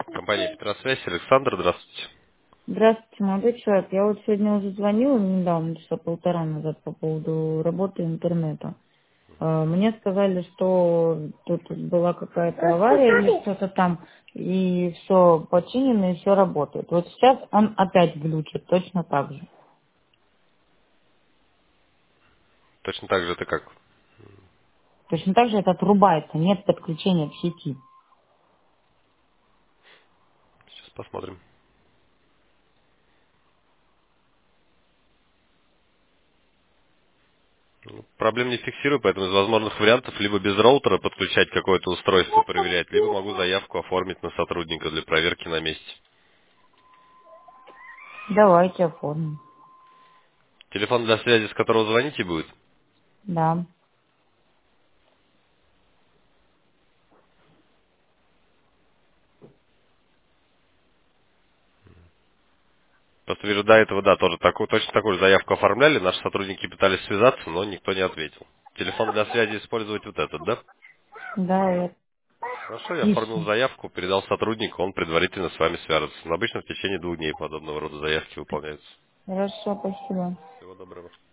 Компания Петросвязь, Александр, здравствуйте. Здравствуйте, молодой человек. Я вот сегодня уже звонила недавно, часа полтора назад, по поводу работы интернета. Мне сказали, что тут была какая-то авария или что-то там, и все починено, и все работает. Вот сейчас он опять глючит, точно так же. Точно так же это как? Точно так же это отрубается, нет подключения к сети. Сейчас посмотрим. Проблем не фиксирую, поэтому из возможных вариантов либо без роутера подключать какое-то устройство, проверять, либо могу заявку оформить на сотрудника для проверки на месте. Давайте оформим. Телефон для связи, с которого звоните, будет? Да. Просто вижу, до этого, да, тоже точно такую же заявку оформляли, наши сотрудники пытались связаться, но никто не ответил. Телефон для связи использовать вот этот, да? Да, это Хорошо, я оформил тише. заявку, передал сотруднику, он предварительно с вами свяжется. Но обычно в течение 2 дней подобного рода заявки выполняются. Хорошо, спасибо. Всего доброго.